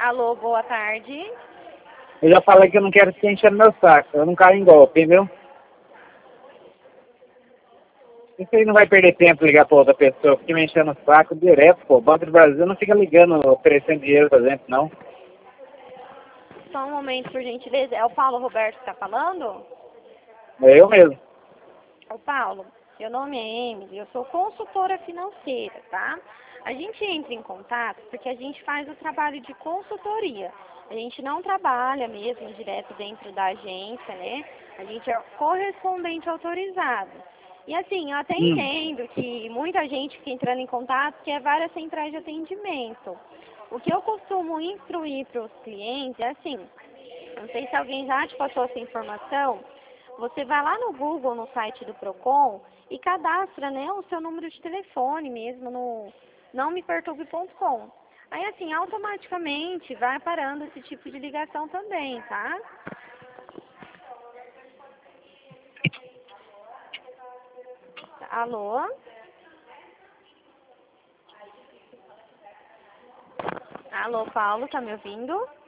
Alô, boa tarde. Eu já falei que eu não quero ficar enchendo meu saco. Eu não caio em golpe, viu? Isso aí não vai perder tempo ligar pra outra pessoa. Fica me enchendo o saco direto, pô. O Banco do Brasil não fica ligando, oferecendo dinheiro pra gente, não. Só um momento, por gentileza. É o Paulo Roberto que tá falando? É eu mesmo. Ô, Paulo, meu nome é Emily, eu sou consultora financeira, tá? A gente entra em contato porque a gente faz o trabalho de consultoria. A gente não trabalha mesmo direto dentro da agência, né? A gente é correspondente autorizado. E assim, eu até entendo que muita gente fica entrando em contato, que é várias centrais de atendimento. O que eu costumo instruir para os clientes é assim, não sei se alguém já te passou essa informação, você vai lá no Google, no site do Procon, e cadastra, né, o seu número de telefone mesmo no nãomeperturbe.com. Aí, assim, automaticamente vai parando esse tipo de ligação também, tá? Alô? Alô, Paulo, tá me ouvindo?